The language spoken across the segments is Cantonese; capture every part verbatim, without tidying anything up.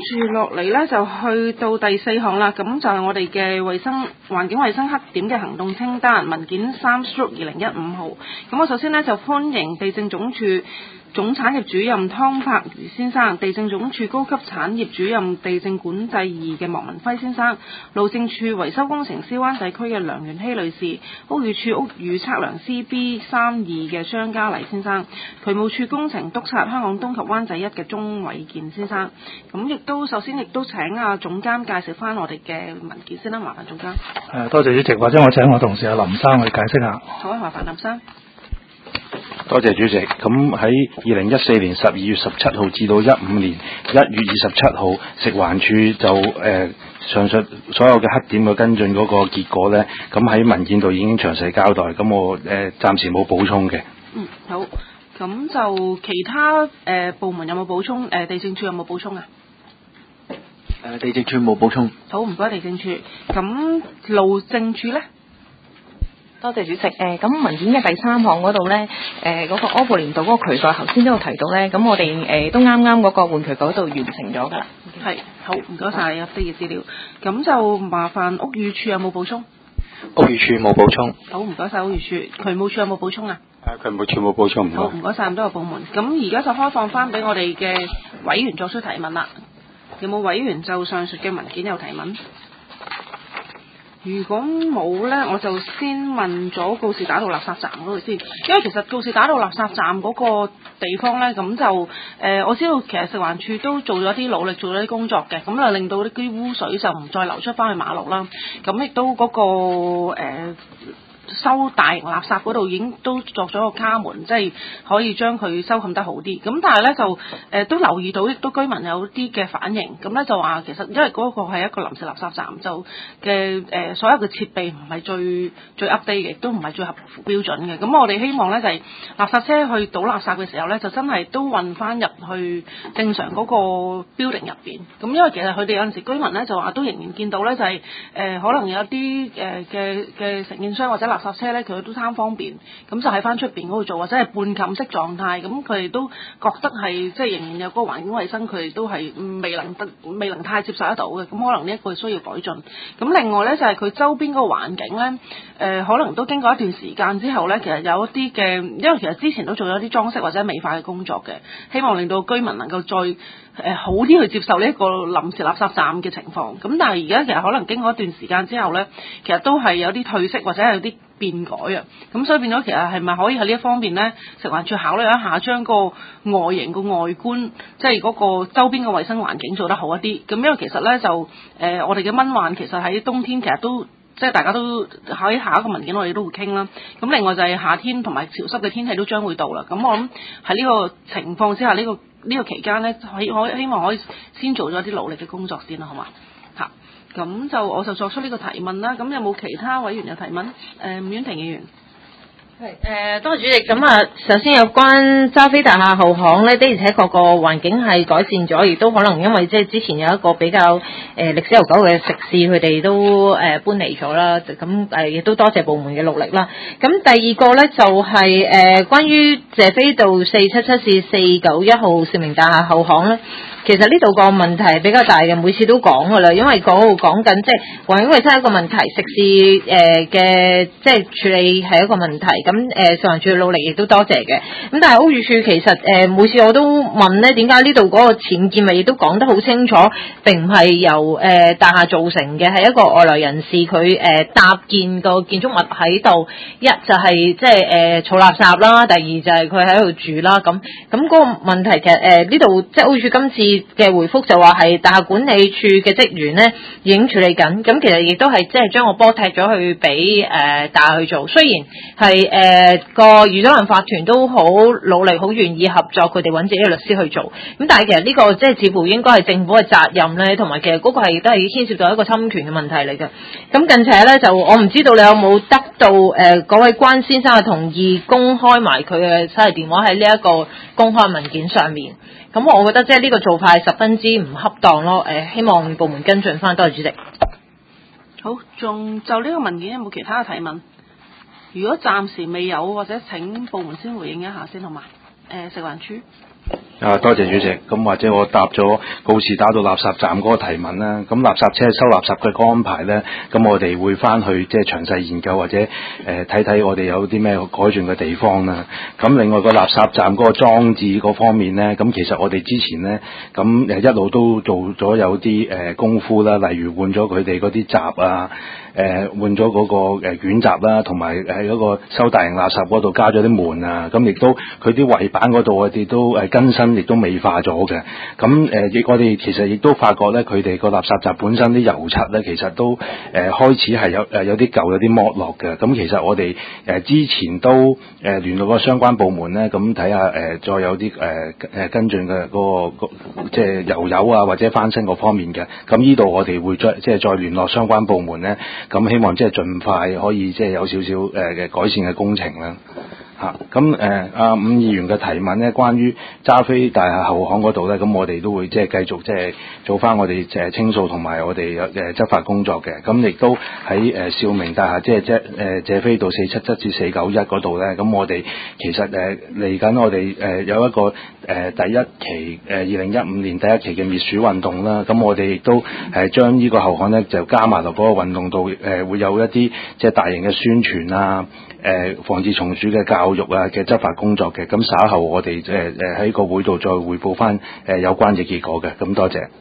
住落嚟咧，就去到第四項啦。咁就係我哋嘅衛生環境衛生黑點嘅行動清單文件三 stroke 二零一五號。咁我首先咧就歡迎地政總署總產業主任湯柏如先生，地政總署高級產業主任地政管制二嘅莫文輝先生，路政署維修工程師灣仔區嘅梁元熙女士，屋宇署屋宇測量師 B 三二嘅張嘉麗先生，渠務署工程督察香港東及灣仔一嘅鍾偉健先生。咁亦都首先亦都請阿總監介紹翻我哋嘅文件先啦，麻煩總監。 誒，多謝主席，或者我請我同事阿林生去解釋下。 好啊，麻煩林生。 多謝主席。咁喺二零一四年十二月十七號至到一五年一月二十七號，食環署就誒、呃、上述所有嘅黑點嘅跟進嗰個結果咧，咁喺文件度已經詳細交代。咁我誒、呃、暫時冇補充嘅。 嗯，好。咁就其他誒、呃、部門有冇補充？誒、呃、地政處有冇補充啊？ 誒、呃、地政處冇補充。 好，唔該地政處。咁路政處咧？ 多謝主席。誒咁文件嘅第三項嗰度咧，誒嗰個柯布連道嗰個渠蓋，頭先都有提到咧，咁我哋誒都啱啱嗰個換渠蓋嗰度完成咗㗎啦。 係，好，唔該晒入啲嘅資料。咁就麻煩屋宇署有冇補充？ 屋宇署冇補充。 好，唔該晒屋宇署。渠務署有冇補充啊？ 誒，渠務署冇補充。 好，唔該晒咁多個部門。咁而家就開放翻俾我哋嘅委員作出提問啦。有冇委員就上述嘅文件有提問？如果冇呢，我就先問咗告士打道垃圾站嗰度先，因為其實告士打道垃圾站嗰個地方呢，咁就誒、呃、我知道其實食環署都做咗啲努力，做咗啲工作嘅，咁就令到啲污水就唔再流出翻去馬路啦，咁亦都嗰、嗰個、呃收大型垃圾嗰度已經都作咗個卡門，即係可以將佢收冚得好啲。咁但係咧就誒、呃、都留意到，亦都居民有啲嘅反應。咁咧就話其實因為嗰個係一個臨時垃圾站，就嘅誒、呃、所有嘅設備唔係最最 update 嘅，亦都唔係最合乎標準嘅。咁我哋希望咧就係、是、垃圾車去倒垃圾嘅時候咧，就真係都運翻入去正常嗰個 building 入邊。咁因為其實佢哋有陣時居民咧就話都仍然見到咧就係、是、誒、呃、可能有啲誒嘅嘅承建商或者垃圾車咧，佢都貪方便，咁就喺翻出邊嗰度做，或者係半冚式狀態，咁佢哋都覺得係即係仍然有嗰個環境衞生，佢哋都係未能得未能太接受得到嘅，咁可能呢一個需要改進。咁另外咧就係、是、佢周邊嗰個環境咧，誒、呃、可能都經過一段時間之後咧，其實有一啲嘅，因為其實之前都做咗啲裝飾或者美化嘅工作嘅，希望令到居民能夠再誒、呃、好啲去接受呢一個臨時垃圾站嘅情況。咁但係而家其實可能經過一段時間之後咧，其實都係有啲褪色或者係有啲變改啊，咁所以變咗其實係咪可以喺呢一方面咧，食環署考慮一下將個外形個外觀，即係嗰個周邊嘅衛生環境做得好一啲。咁因為其實咧就誒、呃、我哋嘅蚊患其實喺冬天其實都即係大家都喺下一個文件我哋都會傾啦。咁另外就係夏天同埋潮濕嘅天氣都將會到啦。咁我諗喺呢個情況之下，呢、呢個呢、呢個期間咧，可可希望可以先做咗啲努力嘅工作先啦，好嘛？嚇！咁就我就作出呢個提問啦。咁有冇其他委員有提問？誒、呃，伍婉婷議員。 係誒、呃，多謝主席。咁啊，首先有關揸飛大廈後巷咧，的而且確個環境係改善咗，亦都可能因為即係之前有一個比較誒歷、呃、史悠久嘅食肆，佢哋都誒、呃、搬離咗啦。咁誒亦都多謝部門嘅努力啦。咁第二個咧就係、是、誒、呃、關於謝斐道四七七至四九一號兆明大廈後巷咧。其實呢度個問題係比較大嘅，每次都講㗎啦，因為嗰度講緊即係環境衞生係一個問題，食肆誒嘅即係處理係一個問題。咁誒食環署嘅努力亦都多謝嘅。咁但係屋宇署其實誒、呃、每次我都問咧，點解呢度嗰個僭建物亦都講得好清楚，並唔係由誒、呃、大廈造成嘅，係一個外來人士佢誒、呃、搭建個建築物喺度，一就係即係誒儲垃圾啦，第二就係佢喺度住啦。咁咁嗰個問題其實誒呢度即係屋宇署今次嘅回覆就話係大廈管理處嘅職員咧已經處理緊，咁其實亦都係即係將個波踢咗去俾誒、呃、大廈去做。雖然係誒個余德良法團都好努力，好願意合作，佢哋揾自己嘅律師去做。咁但係其實呢個即係似乎應該係政府嘅責任咧，同埋其實嗰個係都係牽涉到一個侵權嘅問題嚟嘅。咁近期咧就我唔知道你有冇得到誒嗰、呃、位關先生嘅同意公開埋佢嘅手提電話喺呢一個公開文件上面。咁我覺得即係呢個做法係十分之唔恰當咯。誒、呃，希望部門跟進翻。多謝主席。 好，仲就呢個文件有冇其他嘅提問？如果暫時未有，或者請部門先回應一下先好嘛？誒、呃，食環署。 啊，多謝主席。咁或者我答咗告示打到垃圾站嗰個提問啦。咁垃圾車收垃圾嘅安排咧，咁我哋會翻去即係詳細研究或者誒睇睇我哋有啲咩改進嘅地方啦。咁另外個垃圾站嗰個裝置嗰方面咧，咁其實我哋之前咧咁誒一路都做咗有啲誒、呃、功夫啦，例如換咗佢哋嗰啲閘啊。誒、呃、換咗嗰個誒捲閘啦，同埋喺嗰個收大型垃圾嗰度加咗啲門啊，咁亦都佢啲圍板嗰度我哋都誒更新，亦都美化咗嘅。咁誒亦我哋其實亦都發覺咧，佢哋個垃圾站本身啲油漆咧，其實都誒、呃、開始係有誒有啲舊有啲剝落嘅。咁其實我哋誒、呃、之前都誒、呃、聯絡個相關部門咧，咁睇下誒再有啲誒誒跟進嘅嗰個即係油油啊或者翻新嗰方面嘅。咁呢度我哋會再即係再聯絡相關部門咧。咁希望即係盡快可以即係有少少誒嘅改善嘅工程啦。嚇咁誒阿伍議員嘅提問咧，關於揸飛大廈後巷嗰度咧，咁我哋都會即係繼續即係做翻我哋誒清掃同埋我哋誒執法工作嘅。咁亦都喺誒兆明大廈即係即係誒謝斐道四七七至四九一嗰度咧，咁我哋其實誒嚟緊我哋誒有一個誒、呃、第一期誒二零一五年第一期嘅滅鼠運動啦。咁我哋亦都誒將呢個後巷咧就加埋落嗰個運動度，誒、呃、會有一啲即係大型嘅宣傳啊。誒、呃、防治蟲鼠嘅教育啊嘅執法工作嘅，咁稍後我哋誒誒喺個會度再匯報翻誒、呃、有關嘅結果嘅，咁多謝。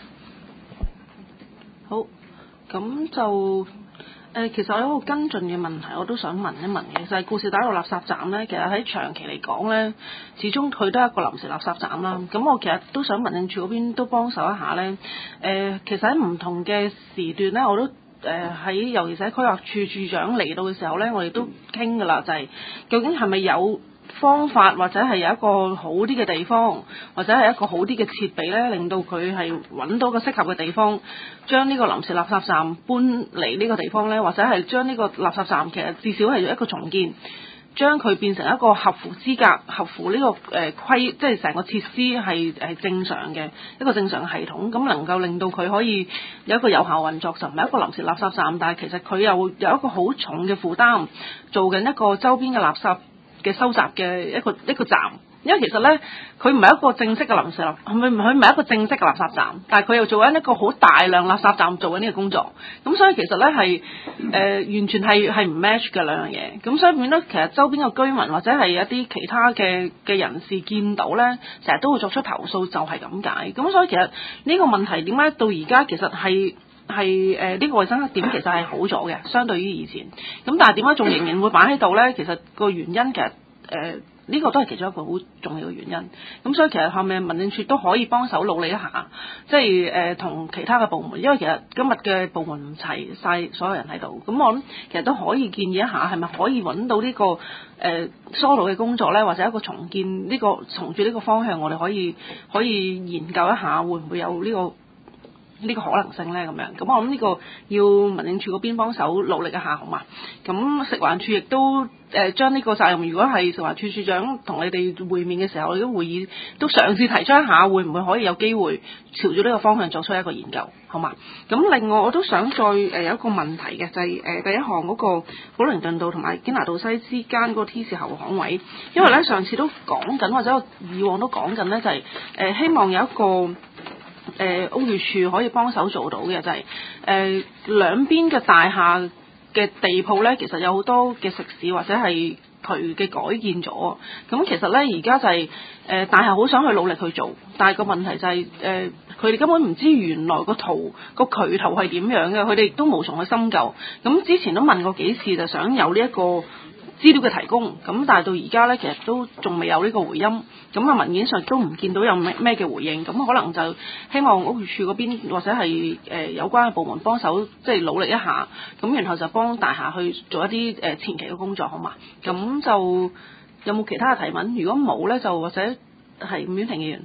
好，咁就誒、呃、其實我有一個跟進嘅問題，我都想問一問嘅，就係告士打道垃圾站咧，其實喺長期嚟講咧，始終佢都係一個臨時垃圾站啦。咁我其實都想民政處嗰邊都幫手一下咧。誒、呃，其實喺唔同嘅時段咧，我都。誒喺、呃、尤其是喺規劃處處長嚟到嘅時候咧，我哋都傾㗎啦，就係、是、究竟係咪有方法或者係有一個好啲嘅地方，或者係一個好啲嘅設備咧，令到佢係揾到個適合嘅地方，將呢個臨時垃圾站搬嚟呢個地方咧，或者係將呢個垃圾站其實至少係一個重建。將佢變成一個合乎資格、合乎呢、這個誒、呃、規，即係成個設施係係正常嘅一個正常嘅系統，咁能夠令到佢可以有一個有效運作，就唔係一個臨時垃圾站，但係其實佢又有一個好重嘅負擔，做緊一個周邊嘅垃圾嘅收集嘅一個一個站。因為其實咧，佢唔係一個正式嘅臨時垃，係咪佢唔係一個正式嘅垃圾站，但係佢又做緊一個好大量垃圾站做緊呢個工作，咁所以其實咧係誒完全係係唔 match 嘅兩樣嘢，咁所以變咗其實周邊嘅居民或者係一啲其他嘅嘅人士見到咧，成日都會作出投訴，就係咁解。咁所以其實呢個問題點解到而家其實係係誒呢個衞生黑點其實係好咗嘅，相對於以前。咁但係點解仲仍然會擺喺度咧？其實個原因其實誒。呃呢個都係其中一個好重要嘅原因，咁所以其實後面民政處都可以幫手努力一下，即係誒同其他嘅部門，因為其實今日嘅部門唔齊晒所有人喺度，咁我諗其實都可以建議一下，係咪可以揾到呢、這個誒、呃、疏導嘅工作咧，或者一個重建呢、這個從住呢個方向，我哋可以可以研究一下，會唔會有呢、這個？呢個可能性咧咁樣，咁我諗呢個要民政處嗰邊幫手努力一下，好嘛？咁食環署亦都誒將呢個責任，如果係食環署署長同你哋會面嘅時候，呢個會議都嘗試提出一下，會唔會可以有機會朝住呢個方向作出一個研究，好嘛？咁另外我都想再誒、呃、有一個問題嘅，就係、是、誒、呃、第一項嗰個普靈頓道同埋堅拿道西之間嗰個 T 字後巷位，因為咧上次都講緊，或者我以往都講緊咧，就係、是、誒、呃、希望有一個。誒、呃、屋宇署可以幫手做到嘅就係、是、誒、呃、兩邊嘅大廈嘅地鋪咧，其實有好多嘅食肆或者係佢嘅改建咗。咁其實咧而家就係、是、誒、呃、大廈好想去努力去做，但係個問題就係誒佢哋根本唔知原來個圖個渠頭係點樣嘅，佢哋亦都無從去深究。咁之前都問過幾次，就想有呢、這、一個。資料嘅提供，咁但係到而家咧，其實都仲未有呢個回音，咁啊文件上都唔見到有咩咩嘅回應，咁可能就希望屋宇署嗰邊或者係誒、呃、有關嘅部門幫手，即係努力一下，咁然後就幫大廈去做一啲誒、呃、前期嘅工作，好嘛？咁就有冇其他嘅提問？如果冇咧，就或者係伍婉婷議員。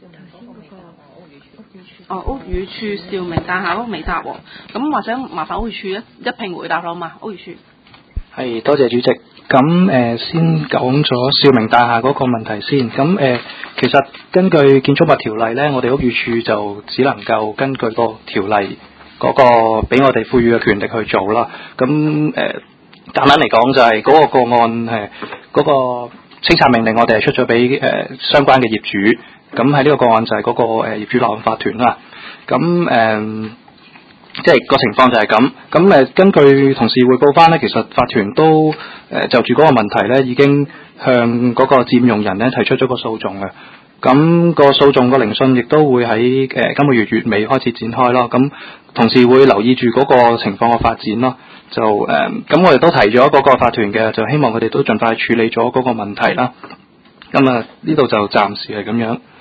哦，屋宇署兆明大廈嗰個未答喎，咁或者麻煩屋宇署一一併回答啦嘛，屋宇署。 係，多謝主席。咁誒、呃、先講咗兆明大廈嗰個問題先。咁誒、呃，其實根據建築物條例咧，我哋屋宇署就只能夠根據個條例嗰個俾我哋賦予嘅權力去做啦。咁誒、呃、簡單嚟講就係嗰個個案誒嗰、呃嗰個清拆命令，我哋係出咗俾誒相關嘅業主。咁喺呢個個案就係嗰、那個誒、呃、業主立案法團啦。咁誒、呃，即係個情況就係咁。咁誒、呃，根據同事匯報翻咧，其實法團都誒、呃、就住嗰個問題咧，已經向嗰個佔用人咧提出咗個訴訟嘅。咁、那個訴訟個聆訊亦都會喺誒、呃、今個月月尾開始展開咯。咁同時會留意住嗰個情況嘅發展咯。就誒，咁、呃、我哋都提咗嗰個法團嘅，就希望佢哋都盡快處理咗嗰個問題啦。咁啊，呢度就暫時係咁樣。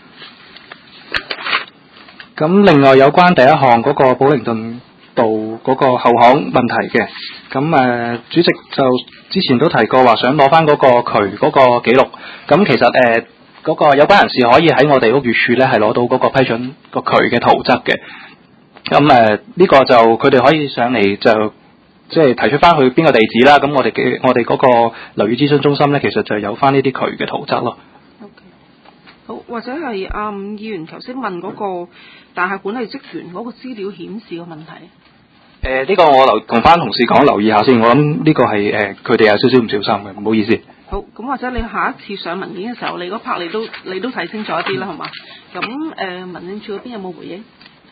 咁另外有關第一項嗰個寶靈頓道嗰個後巷問題嘅，咁誒、呃、主席就之前都提過話想攞翻嗰個渠嗰個記錄。咁其實誒嗰、呃那個有關人士可以喺我哋屋宇署咧係攞到嗰個批准個渠嘅圖則嘅。咁誒呢個就佢哋可以上嚟就即係提出翻去邊個地址啦。咁我哋嘅我哋嗰個樓宇諮詢中心咧，其實就有翻呢啲渠嘅圖則咯。 好，或者係阿伍議員頭先問嗰個大廈管理職員嗰個資料顯示嘅問題。 誒、呃，呢、這個我留同翻同事講，留意下先。我諗呢個係誒佢哋有少少唔小心嘅，唔好意思。 好，咁或者你下一次上文件嘅時候，你嗰 part 你都你都睇清楚一啲啦，好嘛？咁誒、呃，民政處嗰邊有冇回應？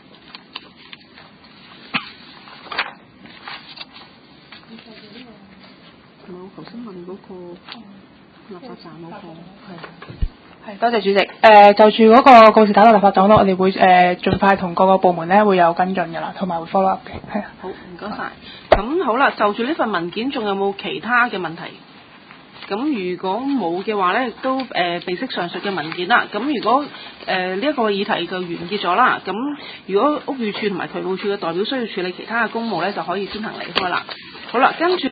同埋我頭先問嗰個立法站嗰、那個係。 係，多謝主席。誒、呃，就住嗰個告示打到立法黨咯，我哋會誒、呃、盡快同各個部門咧會有跟進㗎啦，同埋會 follow up 嘅。係啊。 好，唔該晒。咁好啦，就住呢份文件，仲有冇其他嘅問題？咁如果冇嘅話咧，都誒備悉上述嘅文件啦。咁如果誒呢一個議題就完結咗啦。咁如果屋宇署同埋渠務署嘅代表需要處理其他嘅公務咧，就可以先行離開啦。好啦，跟住。